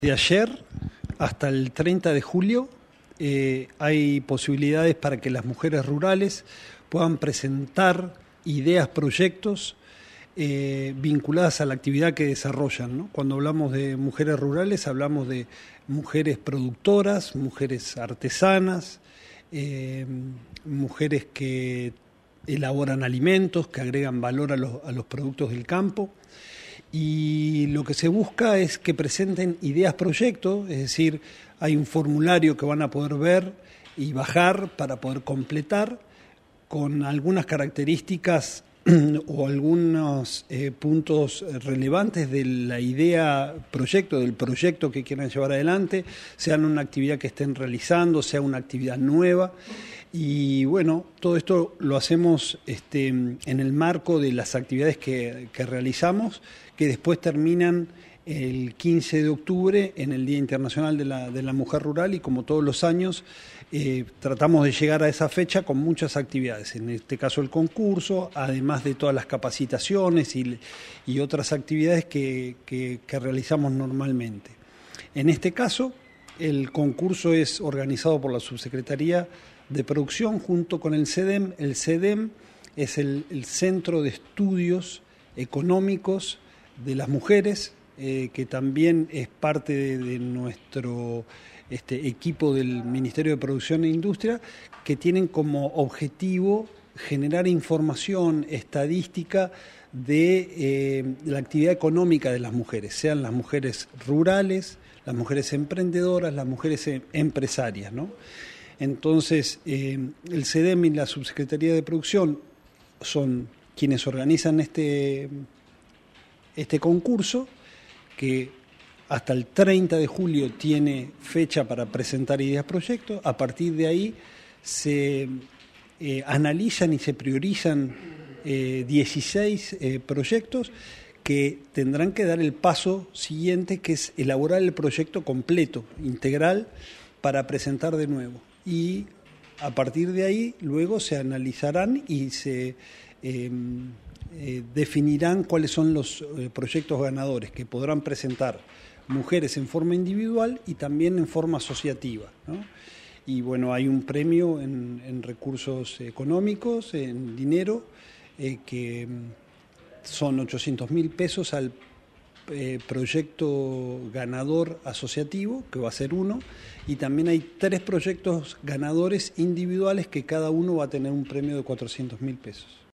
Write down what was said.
De ayer hasta el 30 de julio hay posibilidades para que las mujeres rurales puedan presentar ideas, proyectos vinculadas a la actividad que desarrollan, ¿no? Cuando hablamos de mujeres rurales hablamos de mujeres productoras, mujeres artesanas, mujeres que elaboran alimentos, que agregan valor a los productos del campo. Y lo que se busca es que presenten ideas, proyectos, es decir, hay un formulario que van a poder ver y bajar para poder completar con algunas características o algunos puntos relevantes de la idea, proyecto, del proyecto que quieran llevar adelante, sea una actividad que estén realizando, sea una actividad nueva. Y bueno, todo esto lo hacemos en el marco de las actividades que realizamos, que después terminan el 15 de octubre en el Día Internacional de la Mujer Rural, y como todos los años tratamos de llegar a esa fecha con muchas actividades, en este caso el concurso, además de todas las capacitaciones y otras actividades que realizamos normalmente. En este caso, el concurso es organizado por la Subsecretaría de Producción junto con el CEDEM. El CEDEM es el Centro de Estudios Económicos de las Mujeres, que también es parte de nuestro equipo del Ministerio de Producción e Industria, que tienen como objetivo generar información estadística de la actividad económica de las mujeres, sean las mujeres rurales, las mujeres emprendedoras, las mujeres empresarias, ¿no? Entonces, el CEDEM y la Subsecretaría de Producción son quienes organizan este concurso, que hasta el 30 de julio tiene fecha para presentar ideas, proyectos. A partir de ahí se analizan y se priorizan 16 proyectos que tendrán que dar el paso siguiente, que es elaborar el proyecto completo, integral, para presentar de nuevo. Y a partir de ahí luego se analizarán y se definirán cuáles son los proyectos ganadores que podrán presentar mujeres en forma individual y también en forma asociativa, ¿no? Y bueno, hay un premio en recursos económicos, en dinero, que son 800.000 pesos al proyecto ganador asociativo, que va a ser uno, y también hay 3 proyectos ganadores individuales que cada uno va a tener un premio de 400.000 pesos.